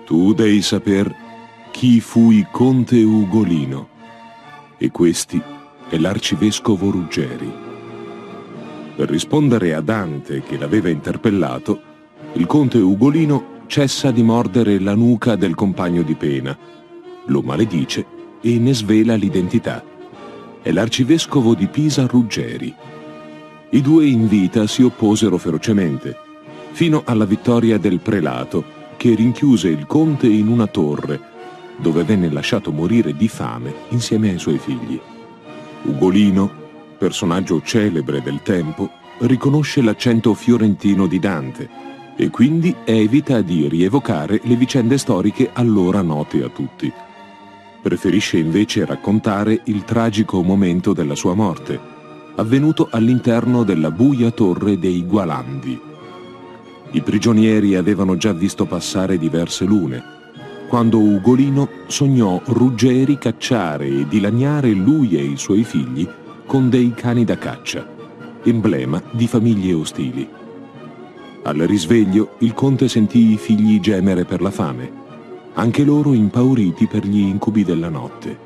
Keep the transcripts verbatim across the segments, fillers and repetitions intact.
Tu dei saper chi fui conte Ugolino, e questi è l'arcivescovo Ruggeri. Per rispondere a Dante che l'aveva interpellato, il conte Ugolino cessa di mordere la nuca del compagno di pena, lo maledice e ne svela l'identità. È l'arcivescovo di Pisa Ruggeri. I due in vita si opposero ferocemente, fino alla vittoria del prelato, che rinchiuse il conte in una torre, dove venne lasciato morire di fame insieme ai suoi figli. Ugolino, personaggio celebre del tempo, riconosce l'accento fiorentino di Dante e quindi evita di rievocare le vicende storiche allora note a tutti. Preferisce invece raccontare il tragico momento della sua morte, avvenuto all'interno della buia torre dei Gualandi. I prigionieri avevano già visto passare diverse lune, quando Ugolino sognò Ruggeri cacciare e dilaniare lui e i suoi figli con dei cani da caccia, emblema di famiglie ostili. Al risveglio il conte sentì i figli gemere per la fame, anche loro impauriti per gli incubi della notte.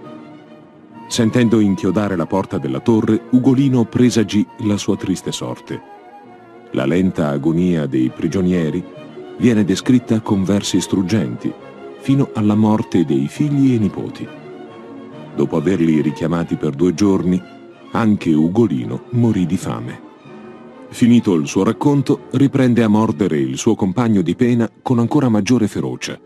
Sentendo inchiodare la porta della torre, Ugolino presagì la sua triste sorte. La lenta agonia dei prigionieri viene descritta con versi struggenti, fino alla morte dei figli e nipoti. Dopo averli richiamati per due giorni, anche Ugolino morì di fame. Finito il suo racconto, riprende a mordere il suo compagno di pena con ancora maggiore ferocia.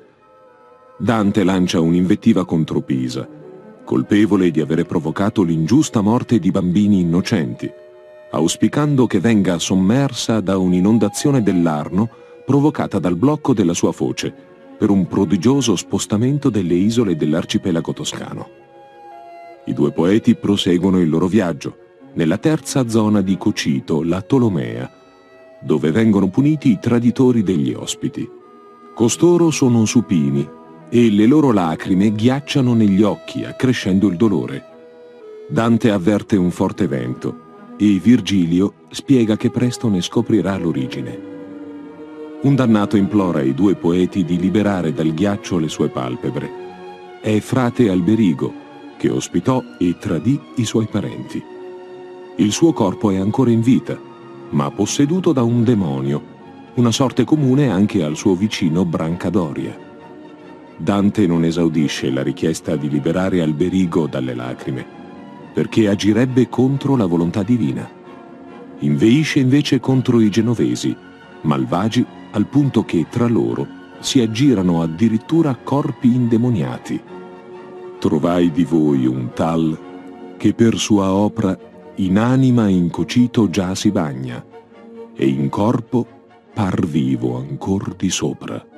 Dante lancia un'invettiva contro Pisa, colpevole di avere provocato l'ingiusta morte di bambini innocenti, auspicando che venga sommersa da un'inondazione dell'Arno provocata dal blocco della sua foce per un prodigioso spostamento delle isole dell'arcipelago toscano. I due poeti proseguono il loro viaggio nella terza zona di Cocito, la Tolomea, dove vengono puniti i traditori degli ospiti. Costoro sono supini e le loro lacrime ghiacciano negli occhi, accrescendo il dolore. Dante avverte un forte vento e Virgilio spiega che presto ne scoprirà l'origine. Un dannato implora ai due poeti di liberare dal ghiaccio le sue palpebre. È frate Alberigo, che ospitò e tradì i suoi parenti. Il suo corpo è ancora in vita, ma posseduto da un demonio, una sorte comune anche al suo vicino Brancadoria. Dante non esaudisce la richiesta di liberare Alberigo dalle lacrime, perché agirebbe contro la volontà divina. Inveisce invece contro i genovesi, malvagi al punto che tra loro si aggirano addirittura corpi indemoniati. Trovai di voi un tal che per sua opra in anima incocito già si bagna, e in corpo par vivo ancor di sopra.